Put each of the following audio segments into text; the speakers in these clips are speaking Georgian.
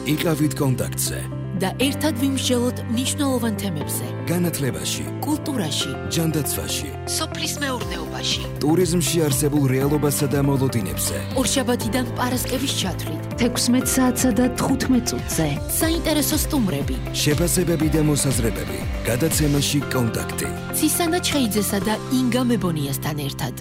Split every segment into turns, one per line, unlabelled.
იყავით კონტაქტზე
და ერთად ვიმსჯელოთ მნიშვნელოვან თემებზე.
განათლებაში,
კულტურაში,
ჯანდაცვაში,
სოფლის მეურნეობაში,
ტურიზმში არსებულ რეალობასა და მოლოდინებზე.
ორშაბათიდან პარასკევის ჩათვლით,
16 საათსა და 15 წუთზე.
საინტერესო სტუმრები,
შეფასებები და მოსაზრებები. გადაცემაში კონტაქტი.
ცისანა ჩხეიძესა და ინგა მებონიასთან ერთად.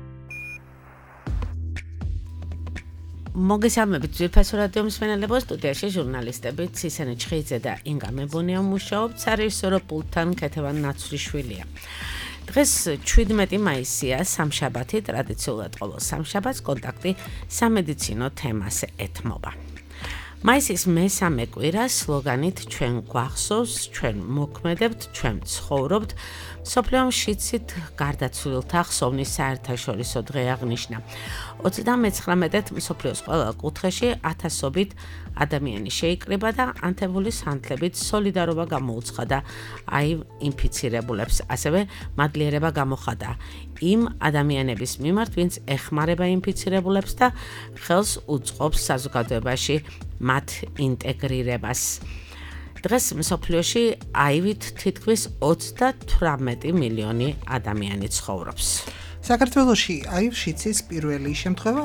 მოგესალმებით ძვირფასო რადიო მსმენელებო, სტუდიაში ჟურნალისტები ცისანა ჩხეიძე და ინგა მებონია მუშაობთ, სარეჟისორო პულტთან ქეთევან ნაცვლიშვილია. დღეს 17 მაისია, სამშაბათი, ტრადიციულად ყოველ სამშაბათს კონტაქტი სამედიცინო თემაზე ეთმობა. მაისის მესამე კვირა სლოგანით ჩვენ გვახსოვს, ჩვენ მოქმედებთ, ჩვენ ცხოვრობთ, მსოფლიო მშიცით გარდაცვლილთა ხსოვნის საერთაშორისო დღე აღნიშნა. 39-ეთ მსოფლიოს ყველა კუთხეში ათასობით ადამიანი შეიკრიბა და ანთებული სანთლებით სოლიდარობა გამოუცხადა ინფიცირებულებს, ასევე მადლიერება გამოხატა იმ ადამიანების მიმართ, ვინც ეხმარება ინფიცირებულებს და ხელს უწყობს საზოგადოებაში მათ ინტეგრირებას. დღეს მსოფლიოში აივით თითქმის 38 მილიონი ადამიანი ცხოვრობს.
საქართველოში აივშიცის პირველი შემთხვევა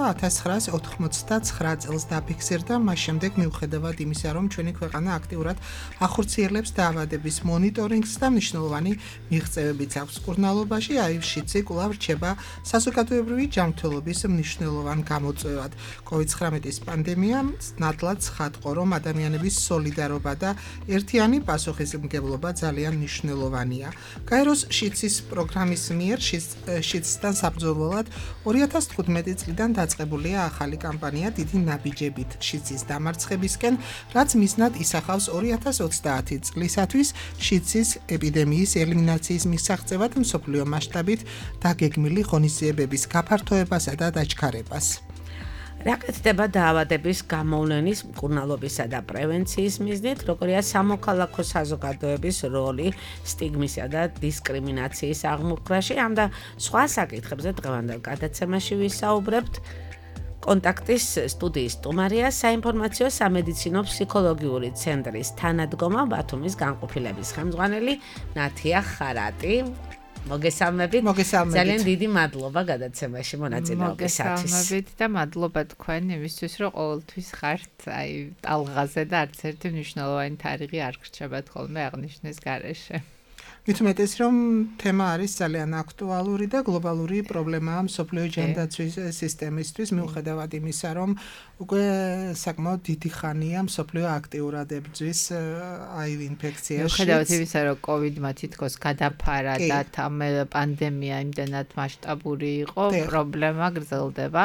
1989 წელს დაფიქსირდა, მას შემდეგ მიუხედავად იმისა, რომ ჩვენი ქვეყანა აქტიურად ახორციელებს დაავადების მონიტორინგს და მნიშვნელოვანი მიღწევებიც აქვს მკურნალობაში, აივშიცი კვლავ რჩება საზოგადოებრივი ჯანმრთელობის მნიშვნელოვან გამოწვევად. COVID-19 პანდემიამ ნათლად ცხადყო, რომ ადამიანების სოლიდარობა და ერთიანი პასუხისმგებლობა ძალიან მნიშვნელოვანია. გაეროს შიცის პროგრამის მიერ შიცთან საბრძოლველად 2015 წლიდან დაწყებულია ახალი კამპანია დიდი ნაბიჯებით შიცის დამარცხებისკენ, რაც მიზნად ისახავს 2030 წლისათვის შიცის ეპიდემიის ელიმინაციის მისაღწევად მსოფლიო მასშტაბით დაგეგმილი ღონისძიებების გაფართოებასა და დაჩქარებას.
რა კეთდება დაავადების გამოვლენის, მკურნალობისა და პრევენციის მიზნით, როგორია სამოქალაქო საზოგადოების როლი სტიგმისა და დისკრიმინაციის აღმოფხვრაში, ამ და სხვა საკითხებზე დღევანდელ გადაცემაში ვისაუბრებთ. კონტაქტის სტუდიის სტუმარია საინფორმაციო სამედიცინო ფსიქოლოგიური ცენტრის თანადგომა ბათუმის განყოფილების ხელმძღვანელი ნათია ხარატი. მოგესალმებით. ძალიან დიდი მადლობა გადაცემაში მონაწილეობისათვის.
მოგესალმებით და მადლობა თქვენ იმისთვის, რომ ყოველთვის ხართ ტალღაზე და არც ერთი მნიშვნელოვანი თარიღი არ გრჩებათ ხოლმე აღნიშნის გარეშე.
მithumetes რომ თემა არის ძალიან აქტუალური და გლობალური პრობლემაა მსოფლიო ჯანდაცვის სისტემისთვის, მიუხედავად იმისა, რომ უკვე საკმაოდ დიდი ხანია მსოფლიო აქტიურად ებრძვის აივ ინფექციაში.
მიუხედავად იმისა, რომ COVID-მა თითქოს გადაფარა და პანდემია იმდენად მასშტაბური იყო, პრობლემა გრძელდება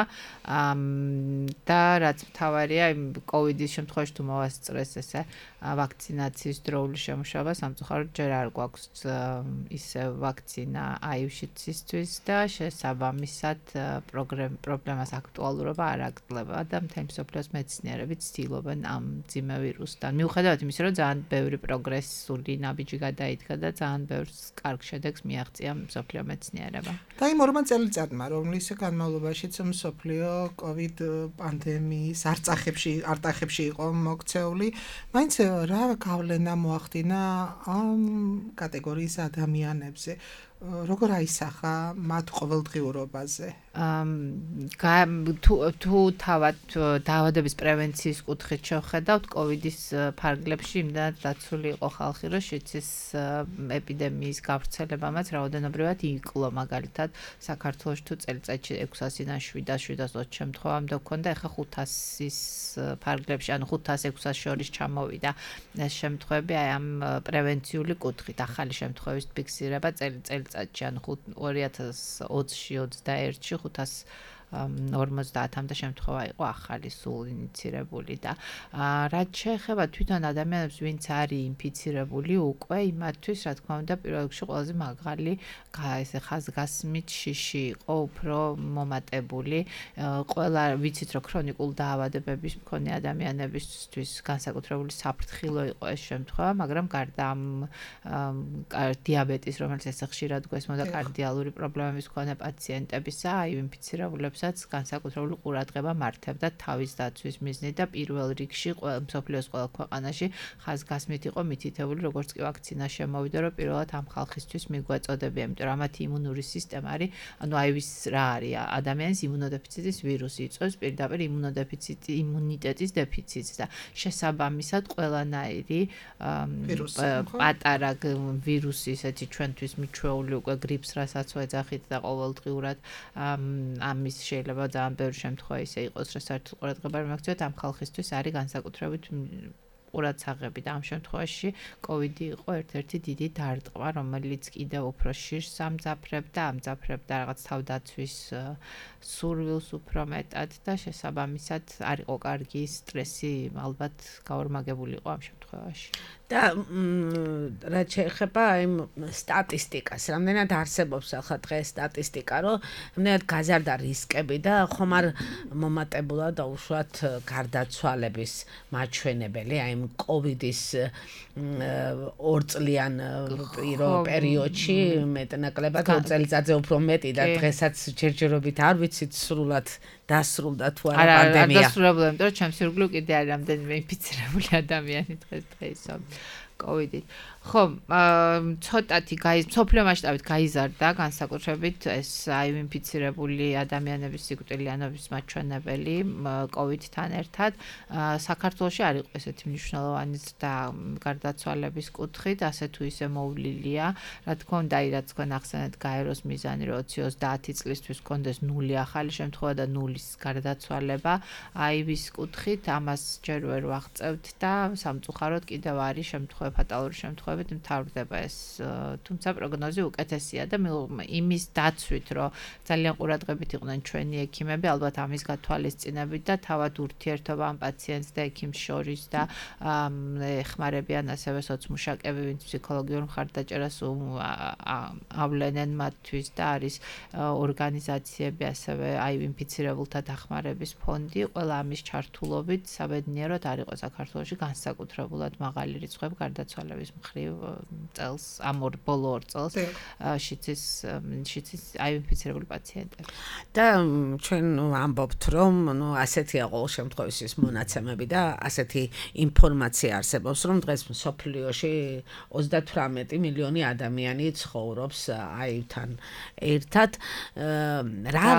და რაც მთავარია, COVID-ის შემთხვევაში თუ მოვასწრეს ესე ვაქცინაციის დროული შემუშავა, სამწუხაროდ ჯერ არ გვაქვს ისე ვაქცინა აივშიცისთვის და შესაბამისად პრობლემას აქტუალურობა არ აგრძელება და მთელი მსოფლიოს მეცნიერები ცდილობენ ამ მძიმე ვირუსთან. მიუხედავად იმისა, რომ ძალიან ბევრი პროგრესული ნაბიჯი გადაიდგა და ძალიან ბევრ კარგ შედეგს მიაღწია მსოფლიო მეცნიერება.
და იმ 2 წელიწადმა, რომლის განმავლობაშიც მსოფლიო COVID პანდემიის არტახებში იყო მოქცეული, მაინც რა გავლენა მოახდინა ამ კატეგორიის ადამიანებზე, როგორ აისახა მათ ყოველდღიურობაზე?
თუ თავად დაავადების პრევენციის კუთხით შევხედავთ, COVID-ის ფარგლებში იმდენად დაცული იყო ხალხი, რომ შიცის ეპიდემიის გავრცელებამაც რაოდენობრივად იკლო, მაგალითად საქართველოში თუ წელიწადში 600-დან 720 შემთხვევამდე გვქონდა, ეხლა 500-ის ფარგლებში, ანუ 500-600 შორის ჩამოვიდა ეს შემთხვევები აი ამ პრევენციული კუთხით, ახალი შემთხვევის ფიქსირება წელიწადში, ანუ 2020-ში 21-ში 550-მდე შემთხვევა იყო ახალი სულ ინიცირებული და რაც შეეხება თვითონ ადამიანებს, ვინც არის ინფიცირებული უკვე, იმათთვის რა თქმა უნდა პირველ რიგში ყველაზე მაღალი ესე ხაზგასმით შიში იყო უფრო მომატებული. ყველა ვიცით, რომ ქრონიკულ დაავადებების მქონე ადამიანებისთვის განსაკუთრებული საფრთხილო იყო ეს შემთხვევა, მაგრამ გარდა ამ დიაბეტის, რომელიც ესე ხშირად გვესმოდა კარდიალური პრობლემების მქონე პაციენტებისა, აივ ინფიცირებულებს ადამიანებსაც განსაკუთრებული ყურადღება მართებდა თავის დაცვის მიზნით და პირველ რიგში მსოფლიოს ყველა ქვეყანაში ხაზგასმით იყო მითითებული, როგორც კი ვაქცინა შემოვიდა, რომ პირველად ამ ხალხისთვის მიგვეწოდებია, იმიტომ რომ ამათი იმუნური სისტემა არის, ანუ აი ვის რა არის, ადამიანის იმუნოდეფიციტის ვირუსი იწვევს პირდაპირ იმუნიტეტის დეფიციტს და შესაბამისად ყველანაირი პატარა ვირუსი ესეთი ჩვენთვის მიჩვეული უკვე გრიპს რასაც ვეძახით და ყოველდღიურად ამის შეიძლება ძალიან ბევრი შემთხვევა ისე იყოს, რომ საერთოდ ყურადღება არ მაქცევთ ამ ხალხისთვის არის განსაკუთრებით ყურადსაღები და ამ შემთხვევაში COVID იყო ერთ-ერთი დიდი დარტყმა, რომელიც კიდევ უფრო შირს ამძაფრებდა რაღაც თავდაცვის სურვილს უფრო მეტად და შესაბამისად არ იყო კარგი სტრესი ალბათ გაორმაგებული იყო ამ შემთხვევაში.
და რაც შეეხება იმ სტატისტიკას, რამდენად არსებობს ახლა დღეს სტატისტიკა, რომ რამდენად გაზარდა რისკები და ხომ არ მომატებულა და უშუალოდ გარდაცვალების მაჩვენებელი, აი იმ COVID-ის 2 წლიან პერიოდში მეტნაკლებად 2 წელიწადზე უფრო მეტი და დღესაც ჯერჯერობით არ ვიცით სრულად დასრულდა თუ არა პანდემია.
არა, დასრულებულა, იმიტომ რომ ჩემს ირგვლივ კიდე არის რამდენიმე ინფიცირებული ადამიანი დღესდღეობით COVID-ით. ხო, ცოტათი მსოფლიო მასშტაბით გაიზარდა განსაკუთრებით ეს HIV ინფიცირებული ადამიანების სიკვდილიანობის მაჩვენებელი COVID-თან ერთად. საქართველოში არ იყო ესეთი მნიშვნელოვანი და გარდაცვალების კუთხით, ასე თუ ისე მოვლილია. რა თქმა უნდა, რაც თქვენ ახსენეთ გაეროს მიზანი, რომ 2030 წლისთვის გქონდეს 0 ახალი შემთხვევა და 0-ის გარდაცვალება HIV-ის კუთხით, ამას ჯერ ვერ ვაღწევთ და სამწუხაროდ კიდევ არის შემთხვევა, ფატალური შემთხვევა მთავრდება ეს, თუმცა პროგნოზი უკეთესია და იმის დაცვით, რომ ძალიან ყურადღებით იყვნენ ჩვენი ექიმები, ალბათ ამის გათვალისწინებით და თავად ურთიერთობა ამ პაციენტს და ექიმს შორის და ეხმარებიან ასევე სოციმუშაკები, ვინც ფსიქოლოგიურ მხარდაჭერას ავლენენ მათთვის და არის ორგანიზაციები, ასევე HIV ინფიცირებულთა დახმარების ფონდი, ყველა ამის ჩართულობით საბედნიეროდ არ იყო საქართველოში განსაკუთრებულად მაღალი რიცხვები გარდაცვალების მხრივ წელს, ამ ბოლო 2 წელს შიცის HIV ინფიცირებული პაციენტები.
და ჩვენ ამბობთ, რომ ასეთია ყოველ შემთხვევაში ის მონაცემები და ასეთი ინფორმაცია არსებობს, რომ დღეს მსოფლიოში 38 მილიონი ადამიანი ცხოვრობს HIV-თან ერთად. რა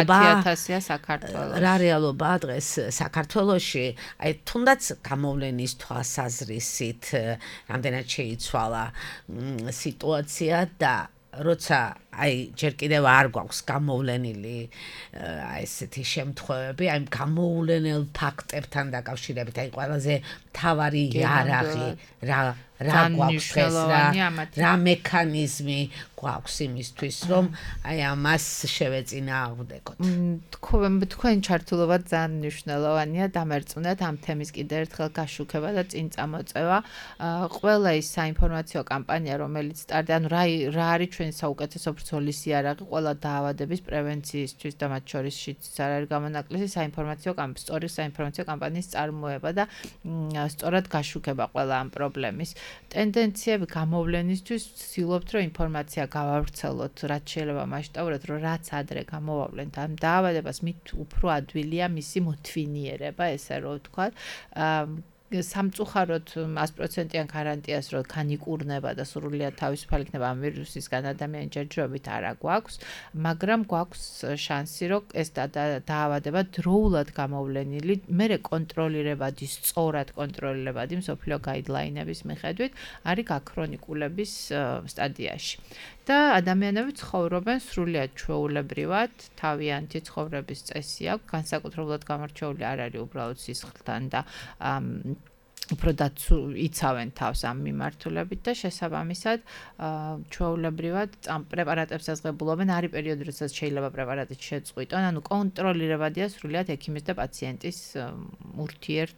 რეალობაა დღეს საქართველოში? აი თუნდაც გამოვლენის თვალსაზრისით რამდენად შეიცვალა სიტუაცია და როცა აი ჯერ კიდევ არ გვაქვს გამოვლენილი აი ესეთი შემთხვევები, აი გამოვლენილ ფაქტებთან დაკავშირებით, აი ყველაზე მთავარი იარაღი რა გვაქვს ეს რა მექანიზმი გვაქვს იმისთვის, რომ აი ამას შევეწინააღმდეგოთ.
თქვენ ჩართულობა ძალიან მნიშვნელოვანია, დამერწმუნეთ ამ თემის კიდევ ერთხელ გაშუქება და წინ წამოწევა. ყველა ის საინფორმაციო კამპანია, რომელიც სტარტი, ანუ რა არის ჩვენი საუკეთესო ბრძოლის იარაღი ყველა დაავადების პრევენციისთვის და მათ შორის არ არის გამონაკლისი სწორი საინფორმაციო კამპანიის წარმოება და სწორად გაშუქება ყველა ამ პრობლემის. ტენდენციები გამოვლენისთვის ვცდილობთ, რომ ინფორმაცია გავავრცელოთ, რაც შეიძლება მასშტაბურად, რომ რაც ადრე გამოვავლენთ ამ დაავადებას, მით უფრო ადვილია მისი მოთვინიერება, ესე რომ ვთქვათ. სამწუხაროდ 100%-იან გარანტიას, რომ განიკურნება და სრულიად თავისუფალი იქნება ამ ვირუსისგან ადამიანი ჯერჯერობით არ გვაქვს, მაგრამ გვაქვს შანსი, რომ ეს დაავადება დროულად გამოვლენილი, მერე კონტროლირებადი, სწორად კონტროლირებადი მსოფლიო გაიდლაინების მიხედვით არის გაქრონიკულების სტადიაში. და ადამიანები ცხოვრობენ სრულიად ჩვეულებრივად, თავიანთი ცხოვრების წესი აქვს, განსაკუთრებულად გამორჩეული არ არის უბრალოდ სისხლთან და უფრო იცავენ თავს ამ მიმართულებით და შესაბამისად ჩვეულებრივად ამ პრეპარატებს ეზღებულობენ, არის პერიოდი, როდესაც შეიძლება პრეპარატით შეწყვიტონ, ანუ კონტროლირებადია სრულიად ექიმის და პაციენტის ურთიერთ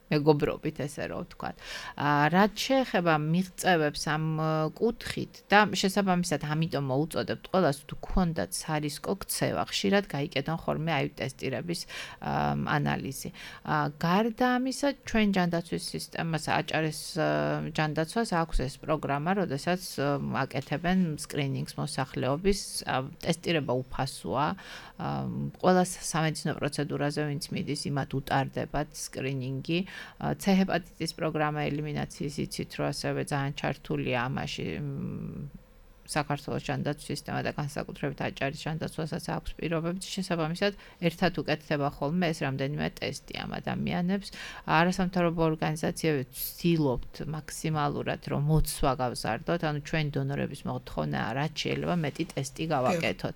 მეგობრობით ესე რომ ვთქვათ. რაც შეეხება მიღწევებს ამ კუთხით და შესაბამისად ამიტომ მოუწოდებთ ყველას თუ გქონდათ სარისკო ქცევა, ხშირად გაიკეთონ ხოლმე IU ტესტირების ანალიზი. გარდა ამისა, ჩვენ ჯანდაცვის სისტემას აჭარის ჯანდაცვას აქვს ეს პროგრამა, როდესაც აკეთებენ სკრინინგს მოსახლეობის, ტესტირება უფასოა. ყველა სამედიცინო პროცედურაზე ვინც მიდის, იმათ უტარდებათ სკრინინგი. C-ჰეპატიტის პროგრამა ელიმინაციის იცით, რომ ასევე ძალიან ჩართულია ამაში საქართველოს ჯანდაცვის სისტემა და განსაკუთრებით აჭარის ჯანდაცვასაც აქვს პირობები. შესაბამისად, ერთად უკეთდება ხოლმე ეს რამდენიმე ტესტი ამ ადამიანებს. არასამთავრობო ორგანიზაციები ვცდილობთ მაქსიმალურად რომ მოცვა გავზარდოთ, ანუ ჩვენი დონორების მოთხოვნა რაც შეიძლება მეტი ტესტი გავაკეთოთ.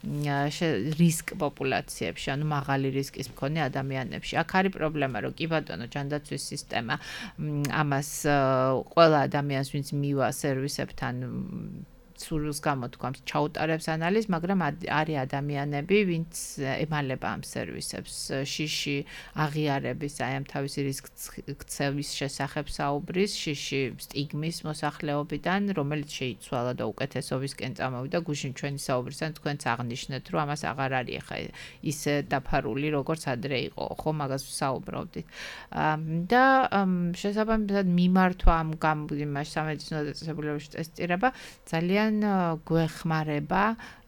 რისკ პოპულაციებში, ანუ მაღალი რისკის მქონე ადამიანებში. აქ არის პრობლემა, რომ კი ბატონო ჯანდაცვის სისტემა ამას ყველა ადამიანს ვინც მივა სერვისებთან სურვილს გამოთქვამს ჩაუტარებს ანალიზს, მაგრამ არის ადამიანები, ვინც ემალება ამ სერვისებს, შიში აღიარების, აი ამ თავისი რისკ-ქცევის შესახებ საუბრის, შიში სტიგმის მოსახლეობიდან, რომელიც შეიცვალა და უკეთესობისკენ წამოვიდა, გუშინ ჩვენი საუბრისგან თქვენც აღნიშნეთ, რომ ამას აღარ არის ხა ისე დაფარული, როგორც ადრე იყო, ხო, მაგას ვსაუბრობდით. და შესაბამისად მიმართვა ამ იმაში სამედიცინო დაწესებულებებში ტესტირება ძალიან გვეხმარება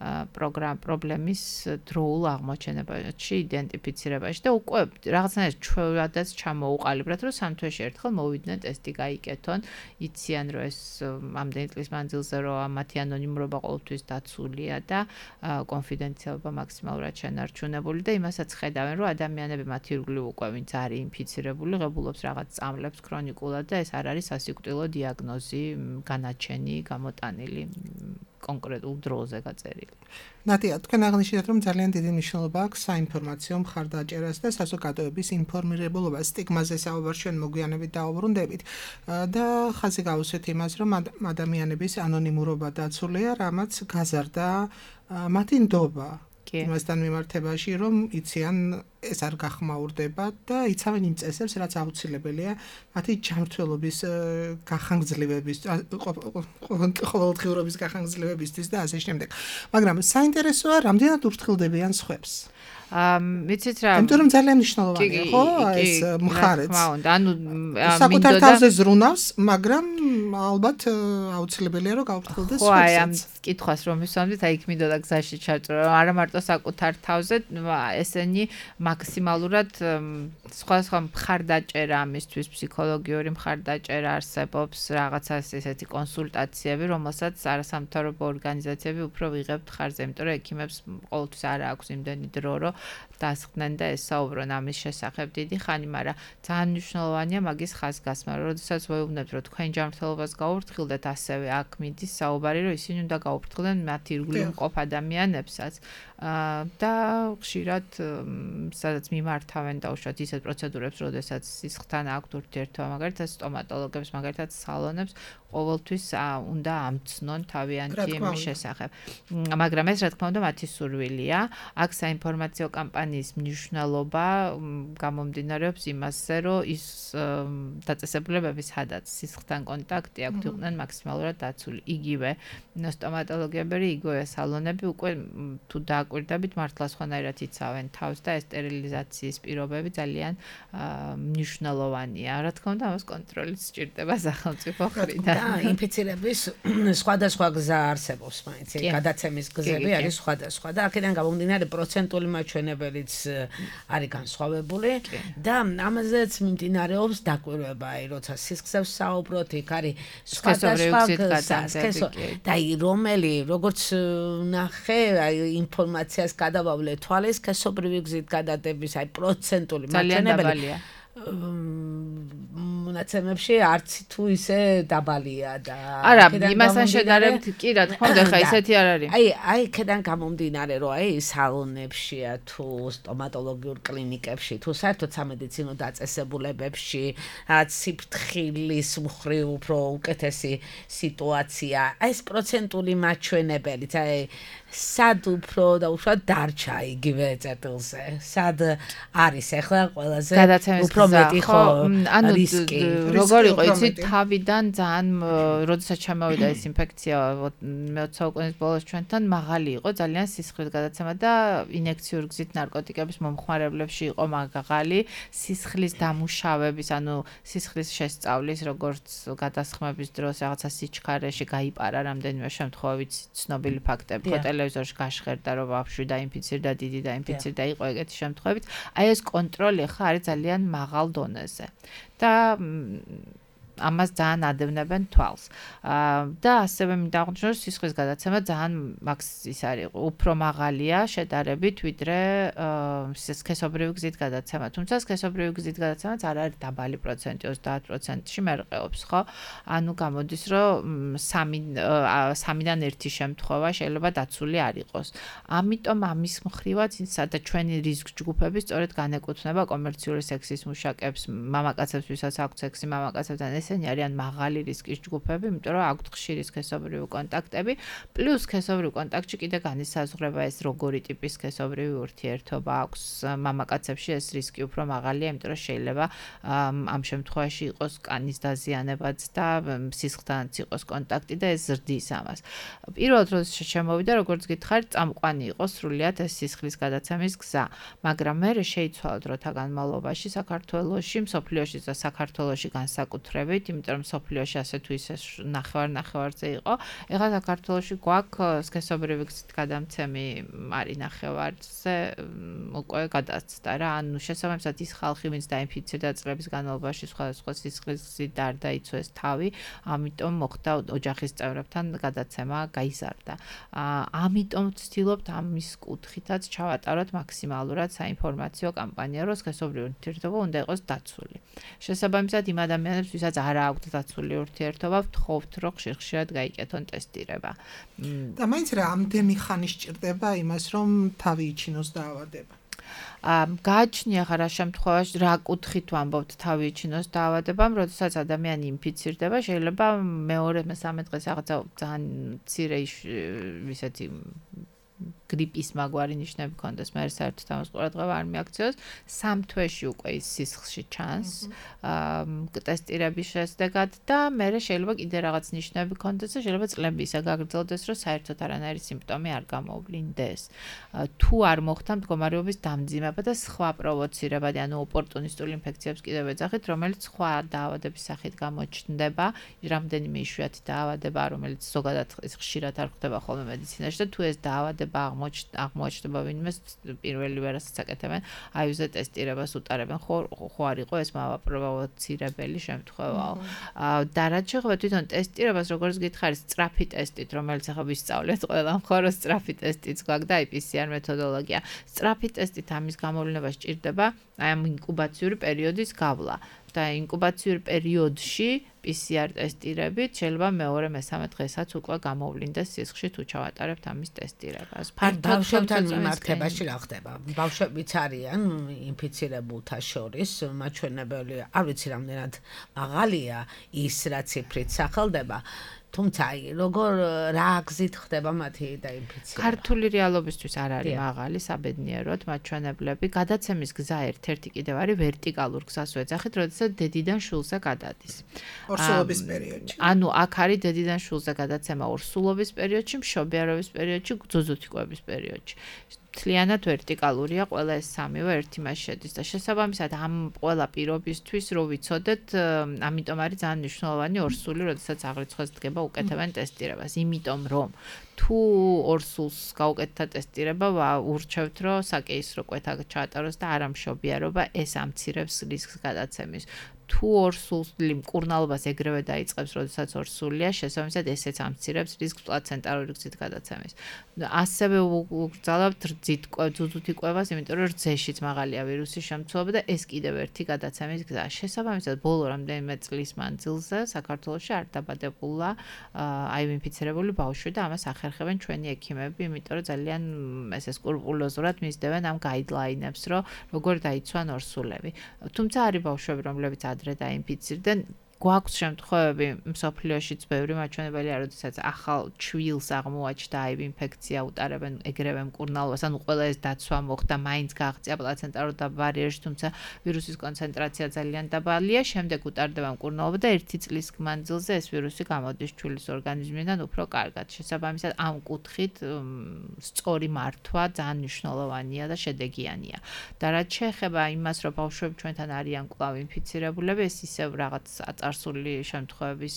პრობლემის დროულ აღმოჩენებაში, იდენტიფიცირებაში და უკვე რაღაცნაირად ჩვენადაც ჩამოუყალიბდათ, რომ 3 თვეში ერთხელ მოვიდნენ ტესტი გაიკეთონ, იციან რომ ეს ამდენი წლის მანძილზე რომ მათი ანონიმურობა ყოველთვის დაცულია და კონფიდენციალობა მაქსიმალურად შენარჩუნებული და იმასაც ხედავენ, რომ ადამიანები მათი ირგვლივ უკვე ვინც არის ინფიცირებული, ღებულობს რაღაც წამლებს ქრონიკულად და ეს არ არის სასიკვდილო დიაგნოზი, განაჩენი, გამოტანილი კონკრეტულ დროზე გაწერილი.
ნატია, თქვენ აღნიშნეთ, რომ ძალიან დიდი მნიშვნელობა აქვს საინფორმაციო მხარდაჭერას და საზოგადოების ინფორმირებულობას. სტიგმაზე საუბარ ჩვენ მოგვიანებით დაუბრუნდებით და ხაზი გავუსვით იმას, რომ ადამიანების ანონიმურობა დაცულია, რამაც გაზარდა მათი ნდობა. იმასთან მიმართებაში, რომ იციან ეს არ გახმაურდება და იცავენ იმ წესებს, რაც აუცილებელია მათი ჯანმრთელობის გახანგრძლივების, ყოველდღიურობის გახანგრძლივებისთვის და ასე შემდეგ. მაგრამ საინტერესოა, რამდენად ურთქილდებიან სხვებს.
ვიცით რა?
იმიტომ რომ ძალიან მნიშვნელოვანია, ხო, ეს მხარეც.
ანუ
საკუთარ თავზე ზრუნავს, მაგრამ ალბათ აუცილებელია რომ გავრთქილდეს სხვებსაც.
ხო, აი ამ კითხვას რომ მისვამდით, აი იქ მინდოდა გზაში ჩაჭრო, არა მარტო საკუთარ თავზე, ესენი მაქსიმალურად სხვა მხარდაჭერა ამისთვის, ფსიქოლოგიური მხარდაჭერა არსებობს, რაღაცას ესეთი კონსულტაციები, რომელსაც არასამთავრობო ორგანიზაციები უფრო ვიღებთ ხარზე, იმიტომ რომ ექიმებს ყოველთვის არ აქვს იმდენი დრო, რომ დასხდნენ და ესაუბრონ ამის შესახებ დიდი ხანი, მაგრამ ძალიან მნიშვნელოვანია მაგის ხაზგასმა, როდესაც ვეუბნებთ, რომ თქვენ ჯანმრთელობას გაურთქილდეთ, ასევე აქ მიდის საუბარი, რომ ისინი უნდა გაურთქილდნენ მათ ირგვლივ მყოფ ადამიანებსაც და ხშირად სადაც მიმართავენ დაუშვათ ისეთ პროცედურებს, როდესაც სისხლთან აქვთ ურთიერთობა, მაგალითად სტომატოლოგებს, მაგალითად სალონებს, ყოველთვის უნდა ამცნონ თავიანთი იმის შესახებ. მაგრამ ეს რა თქმა უნდა მათი სურვილია. აქ საინფორმაციო კამპანიის მნიშვნელობა გამომდინარეობს იმასზე, რომ ის დაწესებულებების სადაც სისხლთან კონტაქტი აქვთ იყვნენ მაქსიმალურად დაცული. იგივე სტომატოლოგები, იგივე სალონები უკვე თუ დააკვირდებით მართლა სხვანაირად იცავენ თავს და ეს სტერილიზაციის პირობები ძალიან მნიშვნელოვანია. რა თქმა უნდა, ამას კონტროლიც სჭირდება სახელმწიფო მხრიდან.
და ინფიცირების სხვადასხვა გზა არსებობს, მაინც გადაცემის გზები არის სხვადასხვა და აქედან გამომდინარე პროცენტული მაჩვენებელიც არის განსხვავებული და ამაზეც მიმდინარეობს დაკვირვება, აი როცა სისხლზე ვსაუბროთ, იქ არის სხვადასხვა გზა და რომელი როგორც ნახე, აი ინფორმაციას გადავავლე თვალის სქესობრივი გზით გადადების, აი პროცენტული მაჩვენებელი. მონაცემებში არც თუ ისე დაბალია და
არა, იმასთან შედარებით კი რა თქმა უნდა, ხა ისეთი არ არის.
აი, ქედან გამომდინარე, რომ აი სალონებშია თუ სტომატოლოგიურ კლინიკებში, თუ საერთოდ სამედიცინო დაწესებულებებში, რაც სიფრთხილის მხრივ უფრო უკეთესი სიტუაცია, აი ეს პროცენტული მაჩვენებელიც, აი სად უფრო და უშუალოდ დარჩა იგივე წერტილზე. სად არის ახლა ყველაზე უფრო მეტი ხო რისკი.
როგორ იყო იცი თავიდან ძალიან როდესაც ჩამოვიდა ეს ინფექცია მე-20 საუკუნის ბოლოს ჩვენთან მაღალი იყო ძალიან სისხლის გადაცემა და ინექციურ გზით ნარკოტიკების მომხმარებლებში იყო მაღალი სისხლის დამუშავების ანუ სისხლის შესწავლის როგორც გადასხმების დროს რაღაცა სიჩქარეში გაიპარა რამდენიმე შემთხვევით ცნობილი ფაქტები ხო ტელევიზორში გაშხერდა რომ ბავშვი დაინფიცირდა დიდი დაინფიცირდა იყო ეგეთი შემთხვევით აი ეს კონტროლი ხა არის ძალიან მაღალ დონეზე და ამას ძალიან ადევნებენ თვალს. და ასევე მინდა აღვნიშნო, რომ სისხლის გადაცემა ძალიან ის არის, უფრო მაღალია შედარებით, ვიდრე სქესობრივი გზით გადაცემა. თუმცა სქესობრივი გზით გადაცემაც არ არის დაბალი პროცენტი, 30%-ში მერყეობს, ხო? ანუ გამოდის, რომ 3-დან 1 შემთხვევა შეიძლება დაცული არ იყოს. ამიტომ ამის მხრივაც სადაც ჩვენი რისკ ჯგუფები სწორედ განეკუთვნება კომერციული სექსის მუშაკებს, მამაკაცებს, ვისაც აქვთ სექსი მამაკაცებთან ესენი არიან მაღალი რისკის ჯგუფები, იმიტომ რომ აქვთ ხშირი სქესობრივი კონტაქტები, პლუს სქესობრივ კონტაქტში კიდე განისაზღვრება ეს როგორი ტიპის სქესობრივი ურთიერთობა აქვს მამაკაცებში ეს რისკი უფრო მაღალია, იმიტომ რომ შეიძლება ამ შემთხვევაში იყოს კანის დაზიანებაც და სისხლთანაც იყოს კონტაქტი და ეს ზრდის ამას. პირველ დროს შემოვიდა, როგორც გითხარით, წამყვანი იყო სრულიად ეს სისხლის გადაცემის გზა, მაგრამ მე შეიცვალა დროთა განმავლობაში საქართველოში, მსოფლიოში და საქართველოში განსაკუთრებით იმიტომ რომ სოფლიოში ასე თუ ისე ნახევარ-ნახევარზე იყო. ეხლა საქართველოში გვაქვს სქესობრივი გზით გადამცემი არის ნახევარზე უკვე გადაცდა რა. ანუ შესაბამისად ის ხალხი, ვინც დაინფიცირდა წლების განმავლობაში სხვადასხვა სისხლის გზით არ დაიცვეს თავი, ამიტომ მოხდა ოჯახის წევრებთან გადაცემა გაიზარდა. ამიტომ ვცდილობთ ამის კუთხითაც ჩავატაროთ მაქსიმალურად საინფორმაციო კამპანია, რომ სქესობრივი ურთიერთობა უნდა იყოს დაცული. შესაბამისად იმ ადამიანებს, ვისაც არ აქვთ დაცული ურთიერთობა, ვთხოვთ, რომ ხშირ-ხშირად გაიკეთონ ტესტირება.
და მაინც რამდენი ხანი სჭირდება იმას, რომ თავი იჩინოს დაავადება?
გააჩნია ხარ რა შემთხვევაში რა კუთხით ვამბობთ თავი იჩინოს დაავადებამ, როდესაც ადამიანი ინფიცირდება, შეიძლება მეორე მესამე დღეს რაღაცა ძალიან მცირე ისეთი გრიპის მაგვარი ნიშნები ქონდეს, მე საერთოდ ამას ყურადღება არ მიაქციოს, 3 თვეში უკვე ის სისხლში ჩანს ტესტირების შესდეგად და მე შეიძლება კიდე რაღაც ნიშნები ქონდეს და შეიძლება წლები ისე გაგრძელდეს, რომ საერთოდ არანაირი სიმპტომი არ გამოვლინდეს. თუ არ მოხდა მდგომარეობის დამძიმება და სხვა პროვოცირებადი, ანუ ოპორტუნისტული ინფექციებს კიდევ ეძახით, რომელიც სხვა დაავადების სახით გამოჩნდება, რამდენიმე იშვიათი დაავადება, რომელიც ზოგადად ხშირად არ ხდება ხოლმე მედიცინაში და თუ ეს დაავადება აღმოჩნდება ვინმეს პირველი ვერასაც აკეთებენ, აიუზე ტესტირებას უტარებენ, ხო არ იყო ეს მავაპროვოცირებელი შემთხვევაო. და რაც შეეხება თვითონ ტესტირებას, როგორც გითხარი, სწრაფი ტესტით, რომელიც ახლა ვისწავლეთ ყველა მხარეს, სწრაფი ტესტიც გვაქვს და PCR მეთოდოლოგია. სწრაფი ტესტით ამის გამოვლინება სჭირდება აი ამ ინკუბაციური პერიოდის გავლა. და ინკუბაციური პერიოდში PCR ტესტირებით შეიძლება მეორე მესამე დღესაც უკვე გამოვლინდეს სისხლში თუ ჩავატარებთ ამის ტესტირებას.
ბავშვებთან მიმართებაში რა ხდება? ბავშვებიც არიან ინფიცირებულთა შორის, მაჩვენებელი არ ვიცი რამდენად მაღალია ის რა ციფრით სახელდება. თუმცა როგორ რა გზით ხდება მათი დაინფიცირება?
ქართული რეალობისთვის არ არის მაღალი საბედნიეროდ მაჩვენებლები. გადაცემის გზა ერთ-ერთი კიდევ არის ვერტიკალურ გზას ვეძახით, როდესაც დედიდან შულზე გადადის.
ორსულობის პერიოდში.
ანუ აქ არის დედიდან შულზე გადაცემა ორსულობის პერიოდში, მშობიარობის პერიოდში, ძუძუთიკვების პერიოდში. მთლიანად ვერტიკალურია ყველა ეს სამივე ერთი მას შედის და შესაბამისად ამ ყველა პირობისთვის რო ვიცოდეთ, ამიტომ არის ძალიან მნიშვნელოვანი ორსული, როდესაც აღრიცხვას დგება უკეთებენ ტესტირებას, იმიტომ რომ თუ ორსულს გაუკეთდა ტესტირება, ურჩევთ რომ საკეისრო კვეთა ჩაატაროს და არ ამშობიარობა ეს ამცირებს რისკს გადაცემის. თუ ორსული მკურნალობას ეგრევე დაიწყებს, როდესაც ორსულია, შესაბამისად ესეც ამცირებს რისკს პლაცენტარული გზით გადაცემის. ასევე უგრძალებთ ძუძუთი კვებას, იმიტომ რომ რძეშიც მაღალია ვირუსის შემცველობა და ეს კიდევ ერთი გადაცემის გზაა. შესაბამისად, ბოლო რამდენიმე წლის მანძილზე საქართველოში არ დაბადებულა აივ-ინფიცირებული ბავშვი და ამას ახერხებენ ჩვენი ექიმები, იმიტომ რომ ძალიან ესე სკრუპულოზურად მისდევენ ამ გაიდლაინებს, რომ როგორ დაიცვან ორსულები. თუმცა არის ბავშვები, რომლებიც ადრე დაინფიცირდნენ. გვაქვს შემთხვევები მსოფლიოშიც ბევრი მაჩვენებელია, როდესაც ახალ ჩვილს აღმოაჩნდა აივ ინფექცია, უტარებენ ეგრევე მკურნალობას, ანუ ყველა ეს დაცვა მოხდა, მაინც გააღწია პლაცენტარულ დაბარიერში, თუმცა ვირუსის კონცენტრაცია ძალიან დაბალია, შემდეგ უტარდება მკურნალობა და 1 წლის მანძილზე ეს ვირუსი გამოდის ჩვილის ორგანიზმიდან უფრო კარგად. შესაბამისად, ამ კუთხით სწორი მართვა ძალიან მნიშვნელოვანია და შედეგიანია. და რაც შეეხება იმას, რომ ბავშვები ჩვენთან არიან კვლავ ინფიცირებულები, ეს ისევ რაღაც წარსული შემთხვევების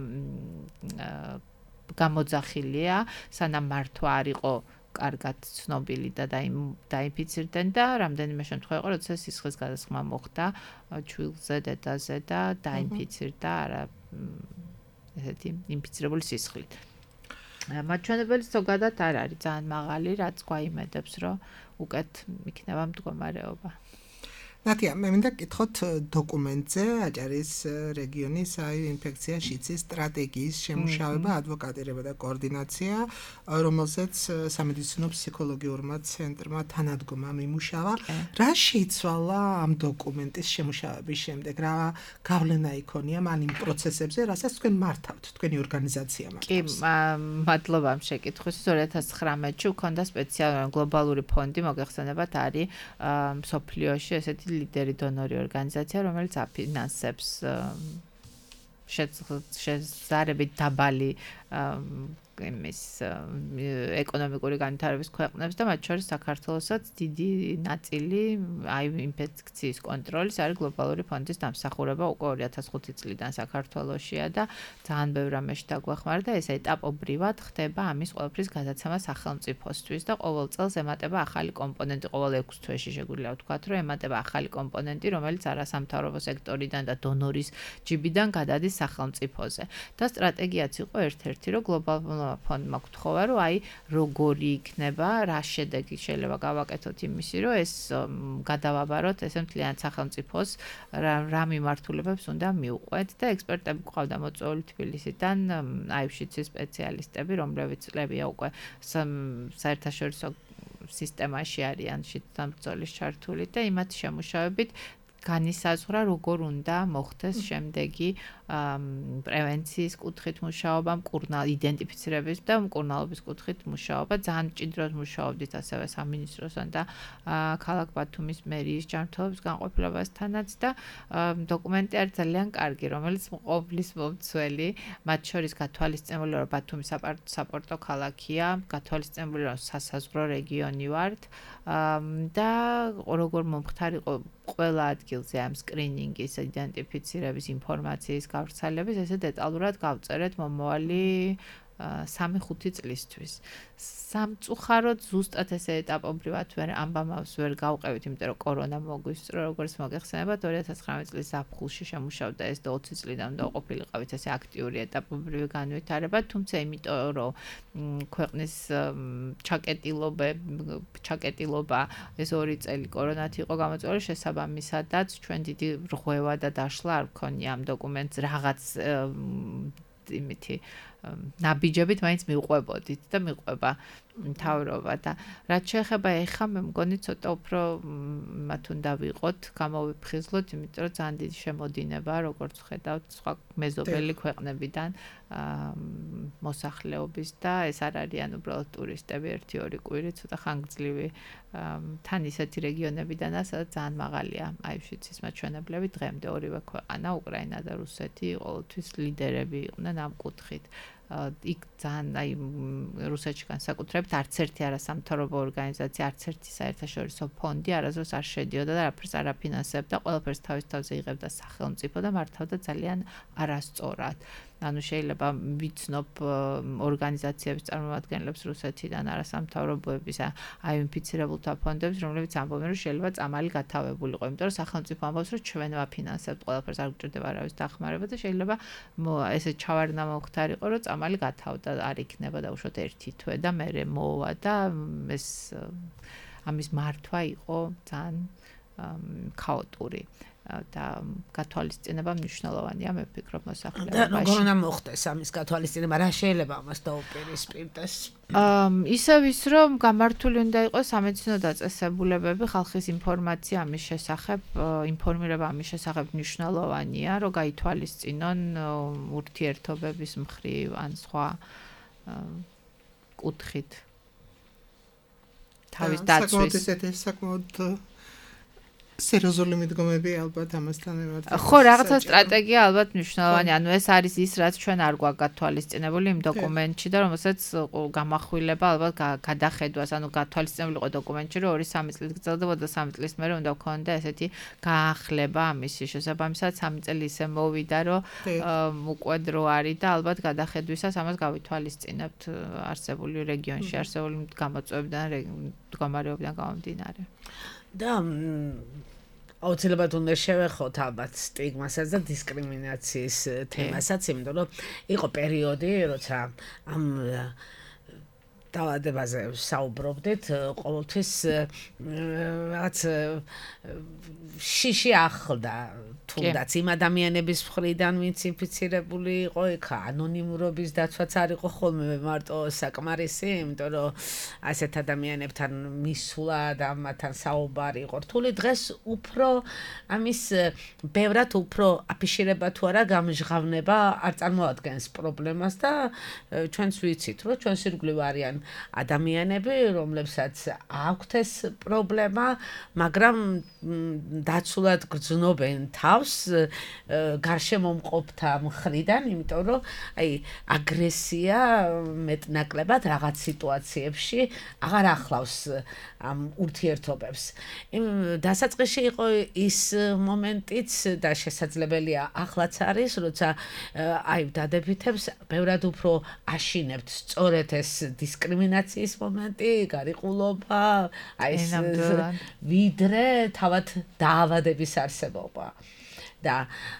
გამოძახილია, სანამ მართვა არ იყო კარგად ცნობილი და დაინფიცირდნენ და რამდენიმე შემთხვევა იყო, როდესაც სისხლის გადასხმა მოხდა ჩვილზე, დედაზე და დაინფიცირდა ესეთი ინფიცირებული სისხლით. მაჩვენებელი ზოგადად არ არის ძალიან მაღალი, რაც გვაიმედებს, რომ უკეთ იქნება მდგომარეობა.
ნატია, მე მინდა გკითხოთ დოკუმენტზე აჭარის რეგიონის აივ-ინფექცია შიცის სტრატეგიის შემუშავება, ადვოკატირება და კოორდინაცია, რომელზეც სამედიცინო ფსიქოლოგიურმა ცენტრმა თანადგომა მიმუშავა. რა შეიცვალა ამ დოკუმენტის შემუშავების შემდეგ? რა გავლენა იქონია მან იმ პროცესებზე, რასაც თქვენ მართავთ, თქვენი ორგანიზაცია მართავს?
კი, მადლობა ამ შეკითხვის. 2019-ში ქონდა სპეციალური გლობალური ფონდი, მოგეხსენებათ, არის მსოფლიოში ესეთი ლიდერი დონორი ორგანიზაცია, რომელიც აფინანსებს შეზარებით დაბალი იმის ეკონომიკური განვითარების ქვეყნებს და მათ შორის საქართველოსაც დიდი ნაწილი აივ ინფექციის კონტროლის არის გლობალური ფონდის დამსახურება უკვე 2005 წლიდან საქართველოშია და ძალიან ბევრ რამეში დაგვეხმარება და ეს ეტაპობრივად ხდება ამის ყველაფრის გადაცემა სახელმწიფოსთვის და ყოველ წელს ემატება ახალი კომპონენტი, ყოველ 6 თვეში შეგვიძლია ვთქვათ, რომ ემატება ახალი კომპონენტი, რომელიც არასამთავრობო სექტორიდან და დონორის ჯიბიდან გადადის სახელმწიფოზე. და სტრატეგიაც იყო ერთ-ერთი, რომ გლობალურ ფონდმა გთხოვა, რომ აი როგორი იქნება, რა შედეგი შეიძლება გავაკეთოთ იმისი, რომ ეს გადავაბაროთ ესე მთლიან სახელმწიფოს რა მიმართულებებს უნდა მიუყვეთ და ექსპერტები ყავდა მოწვეული თბილისიდან, აივ-შიცის სპეციალისტები, რომლებიც წლებია უკვე საერთაშორისო სისტემაში არიან შიდთან ბრძოლის ჩართული და იმათ შემუშავებით განისაზღვრა როგორ უნდა მოხდეს შემდეგი პრევენციის კუთხით მუშაობა, იდენტიფიცირების და მკურნალობის კუთხით მუშაობა. ძალიან მჭიდროდ მუშაობდით ასევე სამინისტროსთან და ქალაქ ბათუმის მერიის ჯანმრთელობის განყოფილებასთანაც და დოკუმენტი არის ძალიან კარგი, რომელიც მყოფლის მომცველი, მათ შორის გათვალისწინებული, რომ ბათუმი საპორტო ქალაქია, გათვალისწინებული, რომ სასაზღვრო რეგიონი ვართ და როგორ მომხდარიყო ყველა ადგილზე ამ სკრინინგის, იდენტიფიცირების, ინფორმაციის გავრცელების, ესე დეტალურად გავწერეთ მომავალი 3-5 წლისთვის. სამწუხაროდ ზუსტად ესე ეტაპობრივად ამბამავს ვერ გავყევით, იმიტომ რომ კორონა მოგვისწრო, როგორც მოგეხსენებათ, 2019 წლის ზაფხულში შემუშავდა ეს და 20 წლიდან უნდა ყოფილიყავით ესე აქტიური ეტაპობრივი განვითარება, თუმცა იმიტომ რომ ქვეყნის ჩაკეტილობა ეს 2 წელი კორონათ იყო გამოწვეული, შესაბამისადაც ჩვენ დიდი რღვევა და დაშლა არ გქონია ამ დოკუმენტს რაღაც იმითი ნაბიჯებით მაინც მივყვებოდით და მიყვება მთავრობა და რაც შეეხება ეხა მე მგონი ცოტა უფრო მათ უნდა ვიყოთ, გამოვიფხიზლოთ, იმიტომ რომ ძალიან დიდი შემოდინება, როგორც ხედავთ, სხვა მეზობელი ქვეყნებიდან მოსახლეობის და ეს არ არიან უბრალოდ ტურისტები 1-2 კვირი, ცოტა ხანგრძლივი თან ისეთი რეგიონებიდან, სადაც ძალიან მაღალია აივ-შიცის მაჩვენებლები დღემდე ორივე ქვეყანა, უკრაინა და რუსეთი ყოველთვის ლიდერები იყვნენ ამ კუთხით. იქ ძალიან აი რუსეთში განსაკუთრებით არც ერთი არასამთავრობო ორგანიზაცია, არც ერთი საერთაშორისო ფონდი არასდროს არ შედიოდა და არაფერს არ აფინანსებდა, ყველაფერს თავის თავზე იღებდა სახელმწიფო და მართავდა ძალიან არასწორად. ანუ შეიძლება ვიცნობ ორგანიზაციების წარმომადგენლებს რუსეთიდან არასამთავრობოების აი ინფიცირებულთა ფონდებს, რომლებიც ამბობენ, რომ შეიძლება წამალი გათავებულიყო, იმიტომ რომ სახელმწიფო ამბობს, რომ ჩვენ ვაფინანსებთ ყველაფერს, არ გჭირდება არავის დახმარება და შეიძლება ესე ჩავარდნა მოხდარიყო, რომ წამალი გათავდა, არ იქნება და უშუალოდ ერთი თვე და მე მოვა და ეს ამის მართვა იყო ძალიან ქაოტური და გათვალისწინება მნიშვნელოვანია, მე ვფიქრობ მოსახლეობაში.
და როგორ უნდა მოხდეს ამის გათვალისწინება, რა შეიძლება ამას დაუპირისპირდეს?
ისევ ის რომ გამართული უნდა იყოს სამედიცინო დაწესებულებები, ხალხის ინფორმაცია ამის შესახებ, ინფორმირება ამის შესახებ მნიშვნელოვანია, რომ გაითვალისწინონ ურთიერთობების მხრივ ან სხვა კუთხით. თავის დაცვის
საკმაოდ სერიოზული მიდგომები ალბათ ამასთან ემართება.
ხო, რაღაცა სტრატეგია ალბათ მნიშვნელოვანია. ანუ ეს არის ის, რაც ჩვენ არ გვაქვს გათვალისწინებული იმ დოკუმენტში და რომელსაც გამახვილება ალბათ გადახედვას, ანუ გათვალისწინებული იყო დოკუმენტში, რომ 2-3 წელი გრძელდებოდა, 3 წლის მერე უნდა გქონოდა ესეთი გაახლება ამისი შესაბამისად 3 წელი ისე მოვიდა, რომ უკვე დრო არის და ალბათ გადახედვისას ამას გავითვალისწინებთ არსებული რეგიონში, არსებული მდგომარეობიდან გამომდინარე.
და აუცილებლად უნდა შევეხოთ ალბათ სტიგმასაც და დისკრიმინაციის თემასაც, იმიტომ რომ იყო პერიოდი, როცა ამ დაავადებაზე საუბრობდით, ყოველთვის რაღაც შიში ახლდა თუნდაც იმ ადამიანების მხრიდან, ვინც ინფიცირებული იყო, იქ ანონიმურობის დაცვაც არ იყო ხოლმე მარტო საკმარისი, იმიტომ რომ ასეთ ადამიანებთან მისვლა და მათთან საუბარი იყო რთული. დღეს უფრო ამის ბევრად უფრო აფიშირება თუ არა გამჟღავნება არ წარმოადგენს პრობლემას და ჩვენც ვიცით, რომ ჩვენს ირგვლივ არიან ადამიანები, რომლებსაც აქვთ ეს პრობლემა, მაგრამ დაცულად გრძნობენ თავს გარშემომყოფთა მხრიდან, იმიტომ რომ აი აგრესია მეტნაკლებად რაღაც სიტუაციებში აღარ ახლავს ამ ურთიერთობებს. დასაწყისში იყო ის მომენტიც და შესაძლებელია ახლაც არის, როცა აი დადებითებს ბევრად უფრო აშინებთ სწორედ ეს დისკრიმინაციის მომენტი, გარიყულობა, აი ეს ვიდრე თავად დაავადების არსებობა. და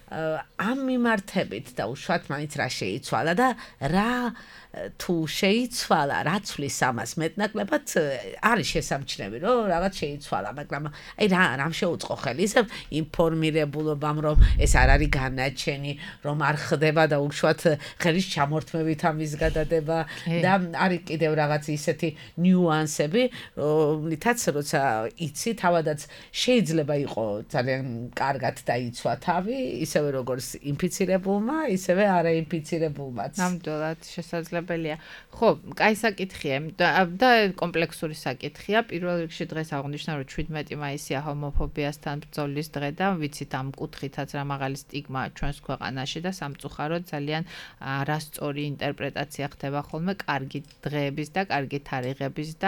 ამ მიმართებით და უშუალოდ მაინც რა შეიცვალა და რა თუ შეიცვალა, რა ცვლის ამას მეტნაკლებად არის შესამჩნევი, რომ რაღაც შეიცვალა, მაგრამ აი რამ შეუწყო ხელი ისევ ინფორმირებულობამ, რომ ეს არ არის განაჩენი, რომ არ ხდება და უშუალოდ ხელის ჩამორთმევით ამის გადადება და არის კიდევ რაღაც ისეთი ნიუანსები, რომლითაც როცა იცი, თავადაც შეიძლება იყო ძალიან კარგად დაიცვა თავი, ისევე როგორც ინფიცირებულმა, ისევე არაინფიცირებულმაც.
ნამდვილად შესაძლებელი ხო, კაი საკითხია და კომპლექსური საკითხია. პირველ რიგში დღეს აღნიშნა, რომ 17 მაისია ჰომოფობიასთან ბრძოლის დღე და ვიცით ამ კუთხითაც რა მაღალი სტიგმა ჩვენს ქვეყანაში და სამწუხაროდ ძალიან არასწორი ინტერპრეტაცია ხდება ხოლმე კარგი დღეების და კარგი თარიღების და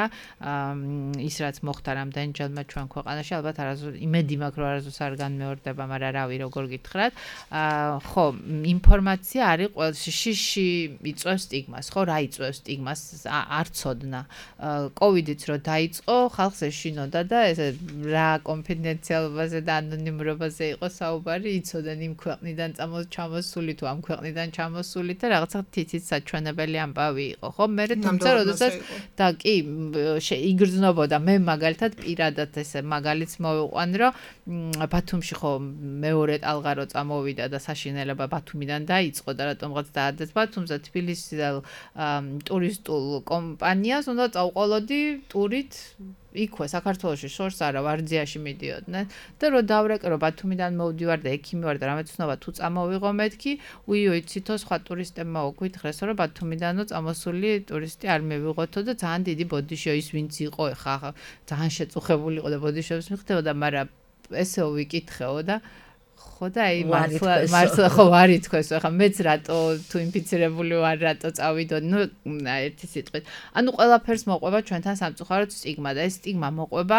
ის რაც მოხდა რამდენჯერმე ჩვენ ქვეყანაში, ალბათ იმედი მაქვს, რომ არასდროს არ განმეორდება, მაგრამ რავი, როგორ გითხრათ. ხო, ინფორმაცია არის ყველში, შიში იწვევს სტიგმას. ხო, რა იწვევს სტიგმას? არ ცოდნა. კოვიდიც რო დაიწყო, ხალხს ეშინოდა და ესე რა კონფიდენციალობაზე და ანონიმურობაზე იყო საუბარი, იცოდნენ იმ ქვეყნიდან ჩამოსული თუ ამ ქვეყნიდან ჩამოსული და რაღაცა თითიც საჩვენებელი ამბავი იყო. ხო, მე თუმცა როდესაც და კი იგრძნობოდა, მე მაგალითად პირადად ესე მაგალითს მოვიყვან, რომ ბათუმში ხო მეორე ტალღა რო წამოვიდა და საშინელება ბათუმიდან დაიწყო და რატომღაც დაადეს ბათუმს და თბილისიდან ტურისტულ კომპანიას უნდა წავყოლოდი ტურით იქვე საქართველოში შორს არა ვარძიაში მიდიოდნენ და რო დავრეკე რომ ბათუმიდან მოვდივარ და ექიმი ვარ და რამე ცნობა თუ წამოვიღო მეთქი უიო იცითო სხვა ტურისტებმა უგვითხრეს რომ ბათუმიდანო წამოსული ტურისტი არ მივიღოთო და ძალიან დიდი ბოდიშო ის ვინც იყო ხა ძალიან შეწუხებული იყო და ბოდიშოს მიხდებოდა მაგრამ ესეო ვიკითხეო და ხო და აი მართლა ხო არ ითქვეს ახლა მეც რატო თუ ინფიცირებული ვარ რატო წავიდო ნუ ერთი სიტყვით ანუ ყველაფერს მოყვება ჩვენთან სამწუხაროდ სტიგმა და ეს სტიგმა მოყვება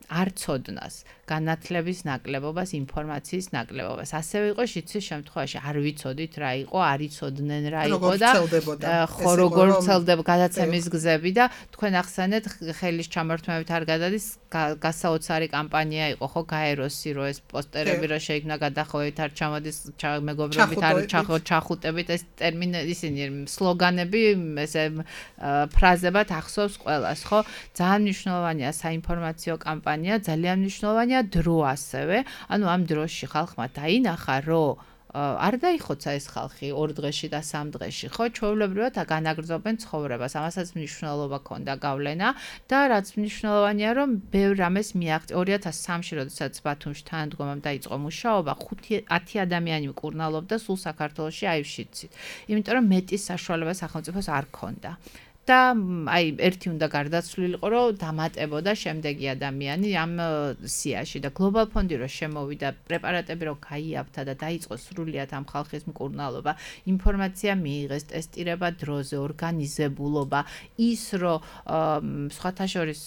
არ ცოდნას განათლების ნაკლებობას, ინფორმაციის ნაკლებობას. ასევე იყო შიცის შემთხვევაში არ ვიცოდით რა იყო, არ იცოდნენ რა იყო და ხო როგორ ვრცელდება გადაცემის გზები და თქვენ ახსენეთ ხელის ჩამორთმევით არ გადადის გასაოცარი კამპანია იყო ხო გაეროსი რო ეს პოსტერები რო შეიქმნა გადახოვეთ არ ჩამოდის მეგობრებით არ ჩახუტებით ეს ტერმინი ისინი სლოგანები ესე ფრაზებად ახსოვს ყველას ხო ძალიან მნიშვნელოვანია საინფორმაციო კამპანია ძალიან მნიშვნელოვანია დრო ასევე ანუ ამ დროში ხალხმა დაინახა რომ არ დაიხოცა ეს ხალხი 2 დღეში და 3 დღეში ხო ჩვეულებრივად განაგრძობენ ცხოვრებას ამასაც მნიშვნელობა ქონდა გავლენა და რაც მნიშვნელოვანია რომ ბევრ რამეს მიაღწია 2003-ში როდესაც ბათუმში თანადგომამ დაიწყო მუშაობა 5-10 ადამიანი მკურნალობდა სულ საქართველოში აივშიცით იმიტომ რომ მეტი საშუალება სახელმწიფოს არ ქონდა და აი ერთი უნდა გარდაცვლილიყო რომ დამატებოდა შემდეგი ადამიანი ამ სიაში და გლობალ ფონდი რო შემოვიდა პრეპარატები რო გაიაფთა და დაიწყო სრულიად ამ ხალხის მკურნალობა ინფორმაცია მიიღეს ტესტირება დროზე ორგანიზებულობა ის რომ სხვათა შორის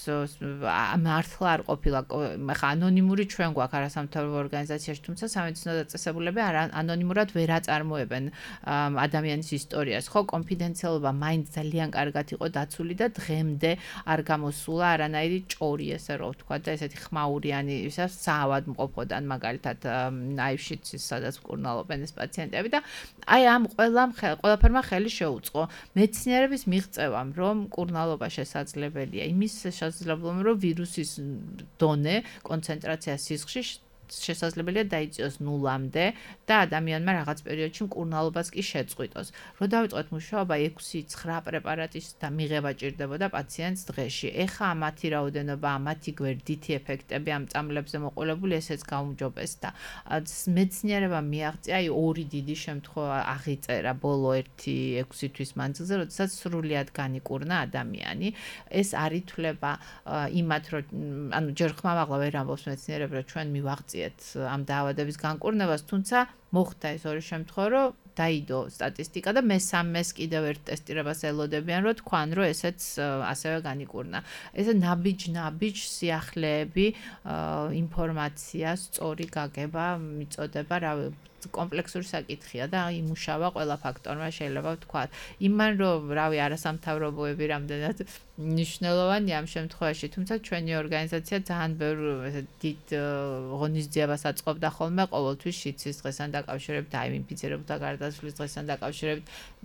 მართლა არ ყოფილა ხა ანონიმური ჩვენ გვაქვს არასამთავრობო ორგანიზაციაში თუმცა სამედიცინო დაწესებულები ანონიმურად ვერ აწარმოებენ ადამიანის ისტორიას ხო კონფიდენციალობა მაინც ძალიან კარგად იყო დაცული და დღემდე არ გამოსულა არანაირი ჭორი ესე რომ ვთქვა და ესეთი ხმაურიანი ისა საავად მყოფოდან მაგალითად აივშიცის სადაც მკურნალობენ ეს პაციენტები და აი ამ ყველაფერმა ხელი შეუწყო მეცნიერების მიღწევამ რომ მკურნალობა შესაძლებელია იმის შესაძლებლობა რომ ვირუსის დონე კონცენტრაცია სისხლში შესაძლებელია დაიწიოს 0-მდე და ადამიანმა რაღაც პერიოდში მკურნალობას კი შეწყვიტოს. რო დავიწყოთ მუშაობა 6-9 პრეპარატის და მიღება ჭირდებოდა პაციენტს დღეში. ეხა მათი რაოდენობა, მათი გვერდითი ეფექტები ამ წამლებზე მოყოლებული ესეც გაუმჯობესდა. მეცნიერება მიაღწია აი ორი დიდი შემთხვევა აღიწერა ბოლო 1-6 თვის მანძილზე, როდესაც სრულიად განიკურნა ადამიანი. ეს არ ითვლება იმათ რომ ანუ ჯერ ხმამაღლა ვერ ამბობს მეცნიერები რომ ჩვენ მივაღწია ამ დაავადების განკურნებას, თუმცა მოხდა ეს ორი შემთხვევა, რომ დაიდო სტატისტიკა და მესამეს კიდევ ერთ ტესტირებას ელოდებიან, რომ თქვან, რომ ესეც ასევე განიკურნა. ესე ნაბიჯ სიახლეები, ინფორმაცია, სწორი გაგება, მიწოდება, რა კომპლექსური საკითხია და იმუშავა ყველა ფაქტორმა შეიძლება ვთქვათ. იმან რომ რავი არასამთავრობოები რამდენად მნიშვნელოვანია ამ შემთხვევაში, თუმცა ჩვენი ორგანიზაცია ძალიან ბევრ დიდ ღონისძიებას აწყობდა ხოლმე ყოველთვის შიცის დღესთან დაკავშირებით, აი ინფიცირებულთა გარდაცვლის დღესთან დაკავშირებით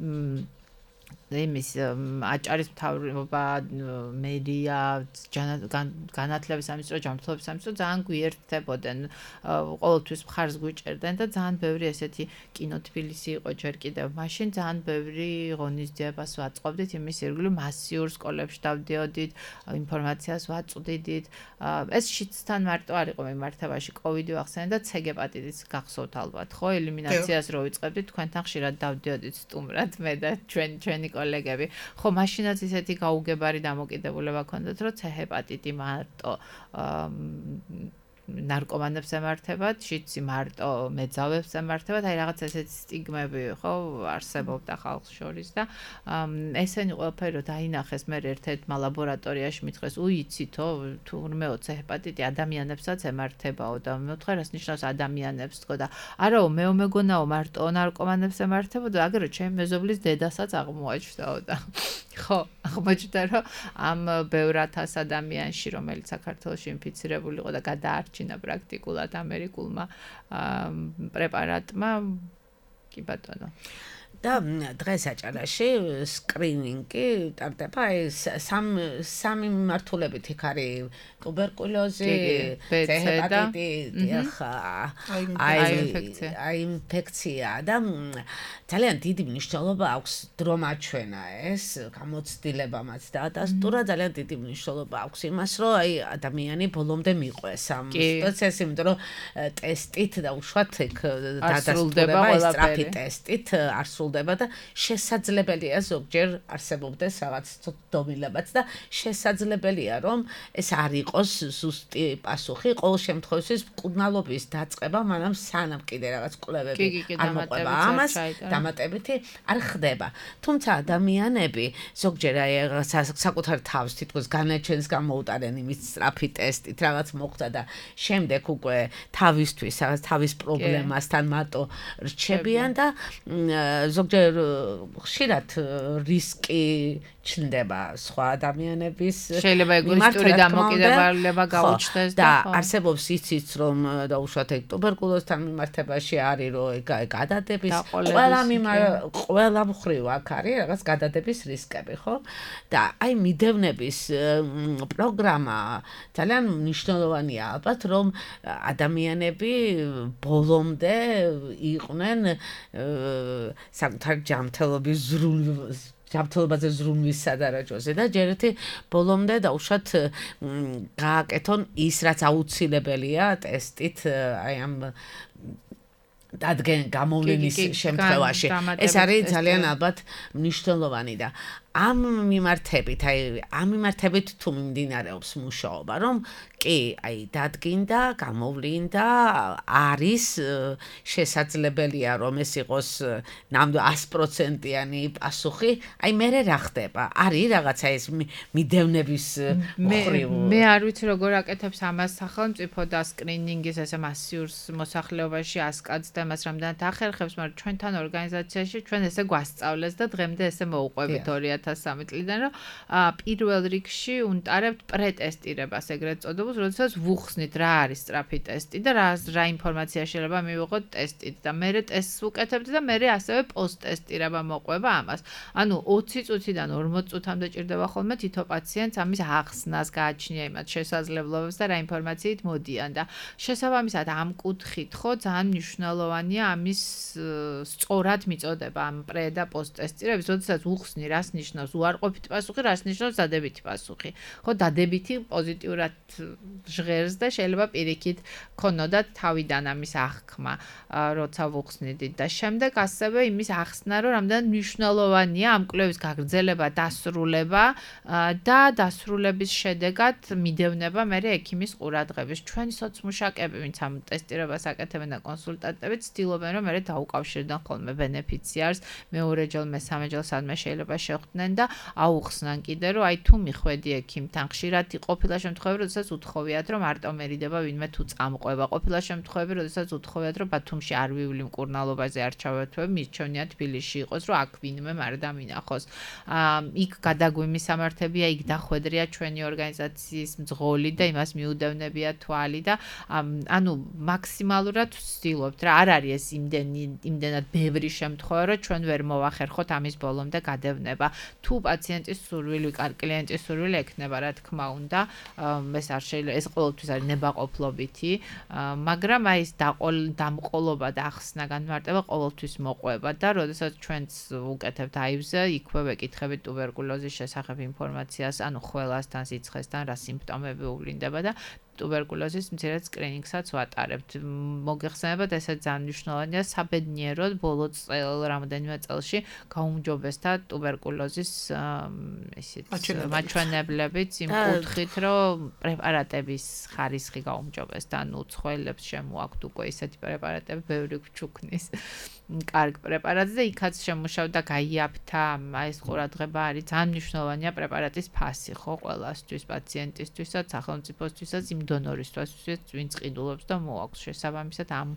იმის აჭარის მთავრობა, მედია, განათლების სამინისტრო, ჯანმრთელობის სამინისტრო ძალიან გვიერთდებოდნენ, ყოველთვის მხარს გვიჭერდნენ და ძალიან ბევრი ესეთი კინო თბილისი იყო ჯერ კიდევ მაშინ, ძალიან ბევრი ღონისძიებას ვაწყობდით, იმის ირგვლივ მასიურ სკოლებში დავდიოდით, ინფორმაციას ვაწვდიდით. ეს შიცთან მარტო არ იყო მიმართებაში, კოვიდი ვახსენე და ცეგეპატიტიც გახსოვთ ალბათ, ხო, ელიმინაციას რო ვიწყებდით, თქვენთან ხშირად დავდიოდით სტუმრად მე და ჩვენი კოლეგები. ხო, მაშინაც ისეთი გაუგებარი დამოკიდებულება ჰქონდათ, რომ C-ჰეპატიტი მარტო ნარკომანებს ემართებათ, შიცი მარტო მეძავებს ემართებათ, აი რაღაც ესეთი სტიგმები, ხო, არსებობდა ხალხს შორის და ესენი ყველაფერი რომ დაინახეს მე ერთ-ერთმა ლაბორატორიაში მითხრეს, იცითო, თურმეო C-ჰეპატიტი ადამიანებსაც ემართებაო და მეუთხე რას ნიშნავს ადამიანებს თქო და არაო მე მეგონაო მარტო ნარკომანებს ემართებოდა, აგერო ჩემი მეზობლის დედასაც აღმოაჩნდაო და ხო, აღმოჩნდა რომ ამ ბევრ 1000 ადამიანში რომელიც საქართველოში ინფიცირებული იყო და გადაარჩინა პრაქტიკულად ამერიკულმა პრეპარატმა კი ბატონო
და დღეს აჭარაში სკრინინგი ტარდება აი სამი მართულებით იქ არის ტუბერკულოზი, C-ჰეპატიტი, აი ინფექცია და ძალიან დიდი მნიშვნელობა აქვს დრო მაჩვენა ეს გამოცდილებამაც და დასტურა ძალიან დიდი მნიშვნელობა აქვს იმას რომ აი ადამიანი ბოლომდე მიყვეს ამ სიტუაციას იმიტომ რომ ტესტით და უშუალოდ იქ დადასტურება ეს სტრაფი ტესტით არ სრულდება და შესაძლებელია ზოგჯერ არსებობდეს რაღაც დომინებაც და შესაძლებელია რომ ეს არ იყოს ზუსტი პასუხი ყოველ შემთხვევაში მკურნალობის დაწყება მანამ სანამ კიდე რაღაც კვლევები არ მოყვება ამას დამატებითი არ ხდება თუმცა ადამიანები ზოგჯერ აი საკუთარ თავს თითქოს განაჩენს გამოუტარენ იმის სწრაფი ტესტით რაღაც მოხდა და შემდეგ უკვე თავისთვის რაღაც თავის პრობლემასთან მარტო რჩებიან და ზოგჯერ ხშირად რისკი ჩნდება სხვა ადამიანების
შეიძლება ეგოისტური დამოკიდებულება გაუჩნდეს
და არსებობს იცით რომ დაუშვათ ეგ ტუბერკულოზთან მიმართებაში არის რომ გადადების ყველა მხრივ აქ არის რაღაც გადადების რისკები ხო და აი მიდევნების პროგრამა ძალიან მნიშვნელოვანია ალბათ რომ ადამიანები ბოლომდე იყვნენ საკუთარ ჯანმრთელობაზე ზრუნვის სადარაჯოზე და ჯერ ერთი ბოლომდე დაუშვათ გააკეთონ ის რაც აუცილებელია ტესტით აი ამ დადგენ გამოვლენის შემთხვევაში ეს არის ძალიან ალბათ მნიშვნელოვანი და ამ მიმართებით თუ მიმდინარეობს მუშაობა რომ კი აი დადგინდა გამოვლინდა არის შესაძლებელია რომ ეს იყოს ნამდვილად 100%-იანი პასუხი აი მე რა ხდება არის რაღაცა ეს მიდევნების მხრივ
მე არ ვიცი როგორ აკეთებს ამას სახელმწიფო და სკრინინგის ესე მასიურ მოსახლეობაში ასკაც და მას რამდენად ახერხებს მაგრამ ჩვენთან ორგანიზაციაში ჩვენ ესე გვასწავლეს და დღემდე ესე მოუყვებით 2013 წლიდან რომ პირველ რიგში უნტარებთ პრეტესტირებას ეგრეთ წოდებულს როდესაც ვუხსნით რა არის სწრაფი ტესტი და რა ინფორმაცია შეიძლება მივიღოთ ტესტით და მე ტესტს ვუკეთებთ და მე ასევე პოსტ-ტესტირება მოყვება ამას. ანუ 20 წუთიდან 40 წუთამდე ჭირდება ხოლმე თითო პაციენტს ამის ახსნას გააჩნია იმათ შესაძლებლობებს და რა ინფორმაციით მოდიან და შესაბამისად ამ კუთხით ხო ძალიან მნიშვნელოვანია ამის სწორად მიწოდება ამ პრე და პოსტ-ტესტირების როდესაც ვუხსნი რას ნიშნავს უარყოფითი პასუხი რას ნიშნავს დადებითი პასუხი ხო დადებითი პოზიტიურად ჟღერს და შეიძლება პირიქით ქონოდათ თავიდან ამის აღქმა როცა ვუხსნიდით და შემდეგ ასევე იმის ახსნა რომ რამდენად მნიშვნელოვანია ამ კვლევის გაგრძელება დასრულება და დასრულების შედეგად მიდევნება მე ექიმის ყურადღების ჩვენი სოცმუშაკები ვინც ამ ტესტირებას აკეთებენ და კონსულტანტები ცდილობენ რომ მე დაუკავშირდნენ ხოლმე ბენეფიციარს მეორეჯერ მესამეჯერ სადმე შეიძლება შეხვდნენ და აუხსნან კიდე რომ აი თუ მიხვედი ექიმთან ხშირად ყოფილა შემთხვევები როდესაც უთხოვიათ რომ არტო მერიდება ვინმე თუ წამყვება ყოფილა შემთხვევები როდესაც უთხოვიათ რომ ბათუმში არ ვივლი მკურნალობაზე არ ჩავერთვებ მირჩევნია თბილისში იყოს რომ აქ ვინმე არ დამინახოს იქ გადაგვიმის სამართებია იქ დახვედრია ჩვენი ორგანიზაციის მძღოლი და იმას მიუდევნებია თვალი და ანუ მაქსიმალურად ვცდილობთ რა არ არის ეს იმდენად ბევრი შემთხვევა რომ ჩვენ ვერ მოვახერხოთ ამის ბოლომდე გადევნება თუ პაციენტის სურვილი კლიენტის სურვილი ექნება რა თქმა უნდა ეს არ შეიძლება ეს ყოველთვის არის ნებაყოფლობითი მაგრამ აი ეს დამყოლობა და ახსნა განმარტება ყოველთვის მოყვება და როდესაც ჩვენც ვუკეთებთ აივზე იქვე ვეკითხებით ტუბერკულოზის შესახებ ინფორმაციას ანუ ხველასთან სიცხესთან რა სიმპტომები უვლინდება და ტუბერკულოზის მცირედ სკრინინგსაც ვატარებთ. მოგეხსენებათ, ესეც ძალიან მნიშვნელოვანია საბედნიეროდ ბოლო რამდენიმე წელში გაუმჯობესდა ტუბერკულოზის მაჩვენებლებიც იმ კუთხით, რომ პრეპარატების ხარისხი გაუმჯობესდა, ანუ უცხოელებს შემოაქვთ უკვე ისეთი პრეპარატები, ბევრი გვჩუქნის. კარგ პრეპარატზე იქაც შემუშავდა გაიაფთა ეს ყურადღება არის ძალიან მნიშვნელოვანია პრეპარატის ფასი ხო ყველასთვის პაციენტისთვისაც სახელმწიფოსთვისაც იმ დონორისთვის ვინც ყიდულობს და მოაქვს შესაბამისად ამ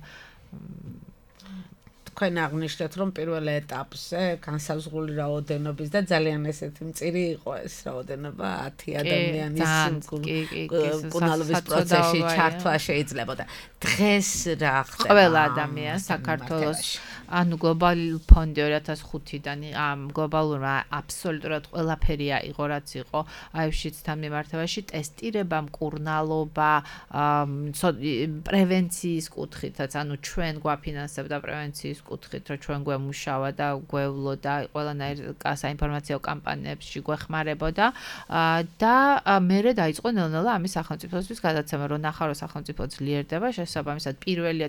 თქვენ აღნიშნეთ რომ პირველ ეტაპზე განსაზღვრული რაოდენობის და ძალიან ესეთი მწირი იყო ეს რაოდენობა 10 ადამიანის მკურნალობის პროცესში ჩართვა შეიძლებოდა დღეს რა ხდება ყველა ადამიანს საქართველოს ანუ გლობალურ ფონდი 2005-დან ამ გლობალურმა აბსოლუტურად ყველაფერი აიღო რაც იყო აივშიცთან მიმართებაში ტესტირება მკურნალობა პრევენციის კუთხითაც ანუ ჩვენ გვაფინანსებდა პრევენციის კუთხით რომ ჩვენ გვემუშავა და გვევლო და ყველანაირ საინფორმაციო კამპანიებში გვეხმარებოდა და მერე დაიწყო ნელ-ნელა ამის სახელმწიფოსთვის გადაცემა რომ ნახარო სახელმწიფო ძლიერდება შესაბამისად პირველი და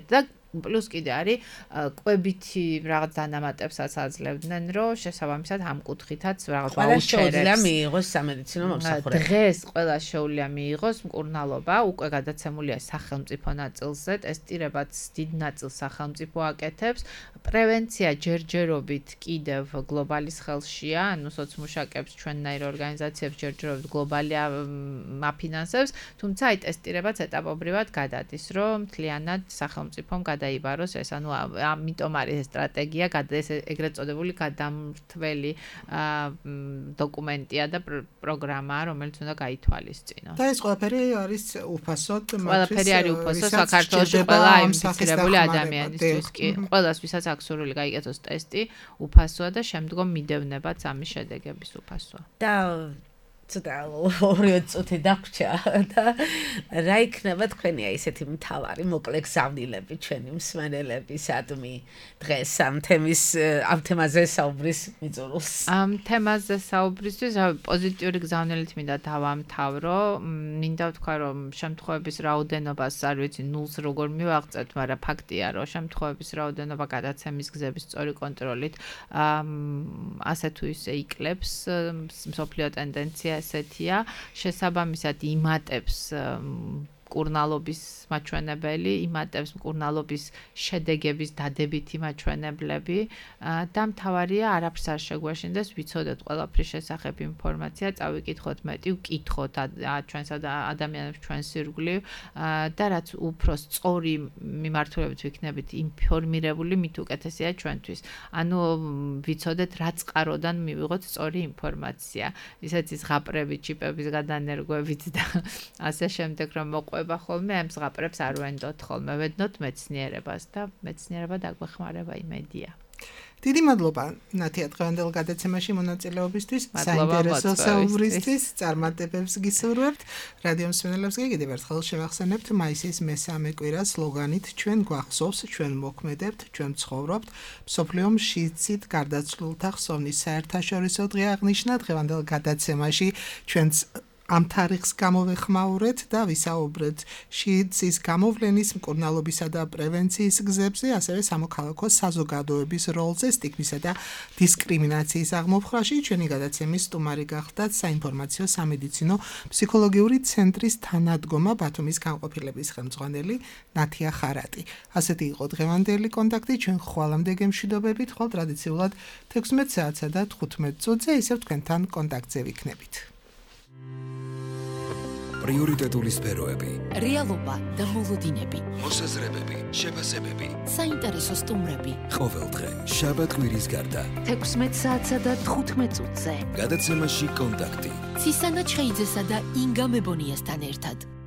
პლუს კიდე არის კვებითი რაღაც დანამატებსაც აძლევდნენ, რომ შესაბამისად ამ კუთხითაც რაღაც
შეუძლია მიიღოს სამედიცინო მომსახურება.
დღეს ყველა შეუძლია მიიღოს მკურნალობა, უკვე გადაცემულია სახელმწიფო ნაწილზე, ტესტირებაც დიდ ნაწილს სახელმწიფო აკეთებს. პრევენცია ჯერჯერობით კიდევ გლობალის ხელშია, ანუ სოციმუშაკებს ჩვენნაირ ორგანიზაციებს ჯერჯერობით გლობალი აფინანსებს, თუმცა აი ტესტირებაც ეტაპობრივად გადადის, რომ მთლიანად სახელმწიფომ გადაიბაროს ეს, ანუ ამიტომ არის ეს სტრატეგია, ეს ეგრეთ წოდებული გადამრთველი დოკუმენტია და პროგრამაა, რომელიც უნდა გაითვალისწინოს.
და ეს ყველაფერი არის უფასოდ,
ყველაფერი არის უფასო საქართველოში ყველა ინფიცირებული ადამიანისთვის კი, ყველას ვისაც აქვს სურვილი გაიკეთოს ტესტი, უფასოა და შემდგომ მიდევნებაც ამის შედეგების უფასოა.
და ცოტა ორივე წუთი დაგვრჩა და რა იქნება თქვენი ისეთი მთავარი მოკლე გზავნილები ჩვენი მსმენელებისადმი დღეს ამ თემაზე საუბრის მიწურულს.
ამ თემაზე საუბრისთვის პოზიტიური გზავნილით მინდა დავამთავრო. მინდა ვთქვა, რომ შემთხვევების რაოდენობას არ ვიცი ნულს როგორ მივაღწევთ, მაგრამ ფაქტია, რომ შემთხვევების რაოდენობა გადაცემის გზების სწორი კონტროლით ასე თუ ისე იკლებს მსოფლიო ტენდენცია ესეთია, შესაბამისად იმატებს მკურნალობის მაჩვენებელი, იმატებს მკურნალობის შედეგების დადებითი მაჩვენებლები და მთავარია არაფერს არ შეგვეშინდეს, ვიცოდეთ ყველაფრის შესახებ ინფორმაცია, წავიკითხოთ მეტი, ვკითხოთ ჩვენს ადამიანებს ჩვენს ირგვლივ და რაც უფრო სწორი მიმართულებით ვიქნებით ინფორმირებული, მით უკეთესია ჩვენთვის. ანუ ვიცოდეთ რა წყაროდან მივიღოთ სწორი ინფორმაცია. ისეთი ზღაპრები, ჩიპების გადანერგვებით და ასე შემდეგ რომ მოყვება ხოლმე ამ ზღაპრებს არ ვენდოთ ხოლმე, ვედნოთ მეცნიერებას და მეცნიერება დაგვეხმარება იმედია.
დიდი მადლობა ნათია დღევანდელ გადაცემაში მონაწილეობისთვის, საინტერესო საუბრისთვის, წარმატებებს გისურვებთ. რადიო მსმენელებს კიდევ ერთხელ შევახსენებთ მაისის მესამე კვირას სლოგანით ჩვენ გვახსოვს, ჩვენ მოქმედებთ, ჩვენ ცხოვრობთ. მსოფლიო მშიცით გარდაცვლილთა ხსოვნის საერთაშორისო დღე აღნიშნა დღევანდელ გადაცემაში ჩვენც ამ თარიღს გამოვეხმაურეთ და ვისაუბრეთ შიდსის გამოვლენის, მკურნალობისა და პრევენციის გზებზე, ასევე სამოქალაქო საზოგადოების როლზე სტიგმისა და დისკრიმინაციის აღმოფხვრაში. ჩვენი გადაცემის სტუმარი გახლდათ საინფორმაციო სამედიცინო ფსიქოლოგიური ცენტრის თანადგომა ბათუმის განყოფილების ხელმძღვანელი ნათია ხარატი. ასეთი იყო დღევანდელი კონტაქტი, ჩვენ ხვალამდე გემშვიდობებით, ხვალ ტრადიციულად 16 საათსა და 15 წუთზე ისევ თქვენთან კონტაქტზე ვიქნებით.
პრიორიტეტული სფეროები,
რეალობა და მოლოდინები,
მოსაზრებები, შეფასებები,
საინტერესო სტუმრები.
ყოველდღე, შაბათ-კვირის გარდა,
16 საათსა და 15 წუთზე.
გადაცემაში კონტაქტი.
ცისანა ჩხეიძესა და ინგა მებონიასთან ერთად.